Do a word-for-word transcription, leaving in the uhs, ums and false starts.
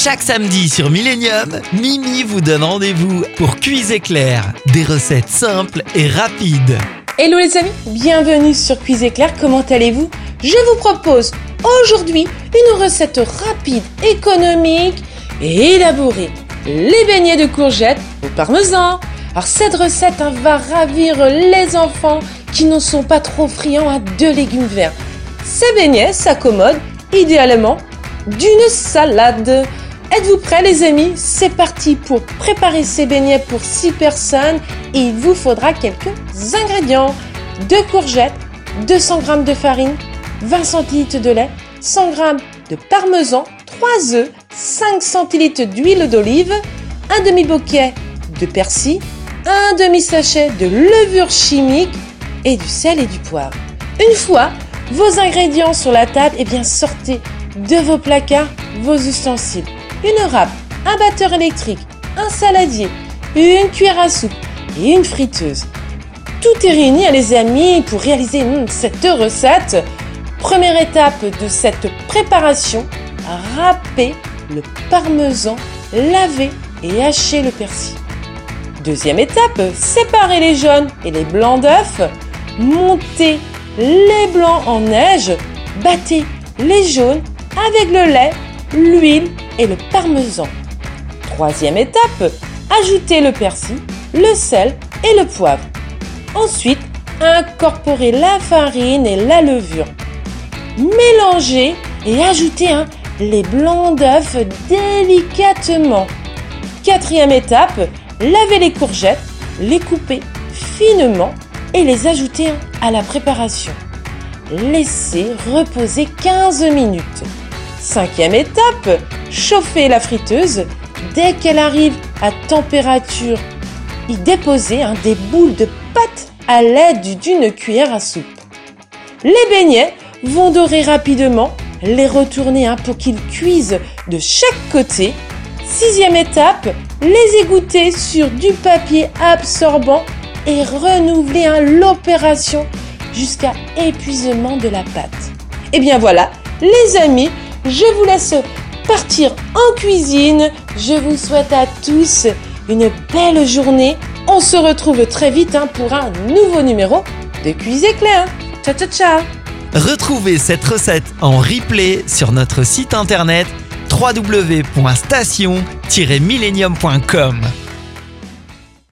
Chaque samedi sur Millennium, Mimi vous donne rendez-vous pour Cuise Éclair, des recettes simples et rapides. Hello les amis, bienvenue sur Cuise Éclair, comment allez-vous? Je vous propose aujourd'hui une recette rapide, économique et élaborée. Les beignets de courgettes au parmesan. Alors cette recette hein, va ravir les enfants qui ne sont pas trop friands hein, de légumes verts. Ces beignets s'accommodent idéalement d'une salade. Êtes-vous prêts les amis? C'est parti pour préparer ces beignets pour six personnes. Il vous faudra quelques ingrédients. deux courgettes, deux cents grammes de farine, vingt centilitres de lait, cent grammes de parmesan, trois œufs, cinq centilitres d'huile d'olive, un demi-bouquet de persil, un demi-sachet de levure chimique et du sel et du poivre. Une fois vos ingrédients sur la table, eh bien sortez de vos placards vos ustensiles. Une râpe, un batteur électrique, un saladier, une cuillère à soupe et une friteuse. Tout est réuni les amis pour réaliser hum, cette recette. Première étape de cette préparation, râper le parmesan, laver et hacher le persil. Deuxième étape, séparer les jaunes et les blancs d'œufs, monter les blancs en neige, battez les jaunes avec le lait, l'huile et le parmesan. Troisième étape, ajoutez le persil, le sel et le poivre. Ensuite, incorporez la farine et la levure. Mélangez et ajoutez hein, les blancs d'œufs délicatement. Quatrième étape, lavez les courgettes, les coupez finement et les ajoutez hein, à la préparation. Laissez reposer quinze minutes. Cinquième étape, chauffez la friteuse. Dès qu'elle arrive à température, y déposez hein, des boules de pâte à l'aide d'une cuillère à soupe. Les beignets vont dorer rapidement, les retourner hein, pour qu'ils cuisent de chaque côté. Sixième étape, les égoutter sur du papier absorbant et renouveler hein, l'opération jusqu'à épuisement de la pâte. Et bien voilà, les amis, je vous laisse partir en cuisine. Je vous souhaite à tous une belle journée. On se retrouve très vite hein, pour un nouveau numéro de Cuise Éclair. Ciao, ciao, ciao. Retrouvez cette recette en replay sur notre site internet w w w point station tiret millennium point com.